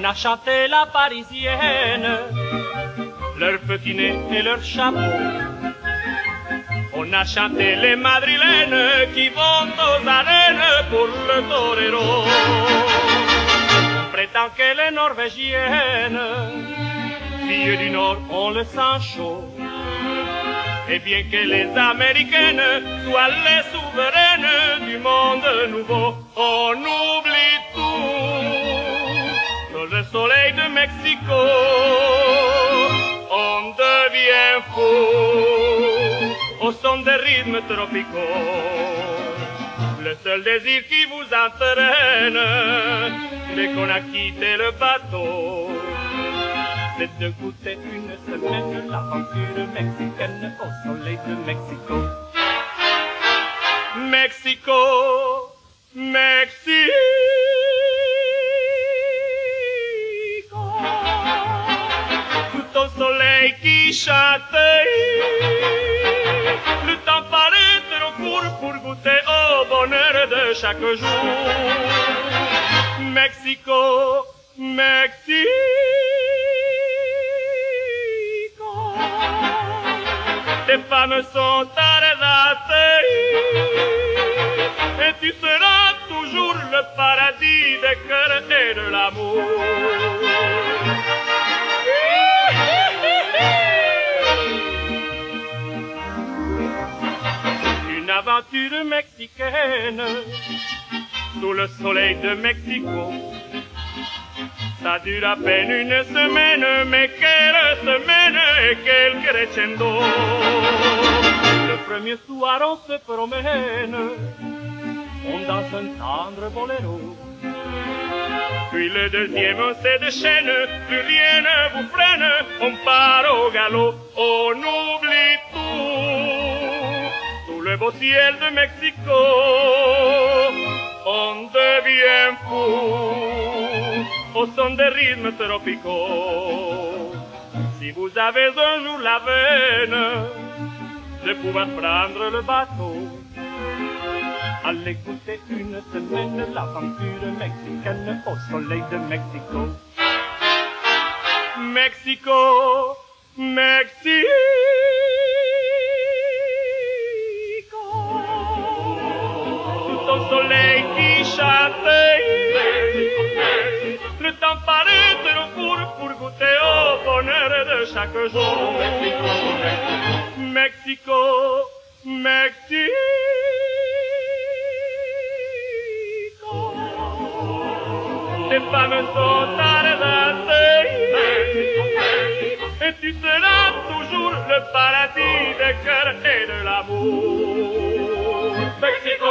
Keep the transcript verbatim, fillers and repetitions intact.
a chanté la parisienne, leur petit nez et leur chapeau. On a chanté les madrilènes qui vont aux arènes pour le torero. On prétend que les norvégiennes, filles du Nord, ont le sang chaud. Et bien que les américaines soient les souveraines du monde nouveau, on oublie tout. Sous le soleil de Mexico, on devient fou au son des rythmes tropicaux. Le seul désir qui vous entraîne dès qu'on a quitté le bateau, c'est de goûter une semaine l'aventure mexicaine au soleil de Mexico. Mexico, Mexico, sous ton soleil qui chante, le temps paraît trop court pour goûter au bonheur de chaque jour. Mexico, Mexico, tes femmes sont arrêtées et tu seras toujours le paradis des cœurs et de l'amour. Une aventure mexicaine sous le soleil de Mexico. Ça dure à peine une semaine, mais quelle semaine et quel crescendo. Le premier soir on se promène, on danse un tendre boléro. Puis le deuxième on se déchaîne, plus rien ne vous freine, on part au galop, on oublie tout. Sous le beau ciel de Mexico, on devient fou au son des rythmes tropicaux. Si vous avez un jour la veine de pouvoir prendre le bateau, allez goûter une semaine l'aventure mexicaine au soleil de Mexico. Mexico, Mexico, sous ton soleil qui chante, le temps paraît trop court pour goûter au bonheur de chaque jour. Mexico, Mexico, tes femmes sont arrêtées et tu seras toujours le paradis des cœurs et de l'amour. Mexico.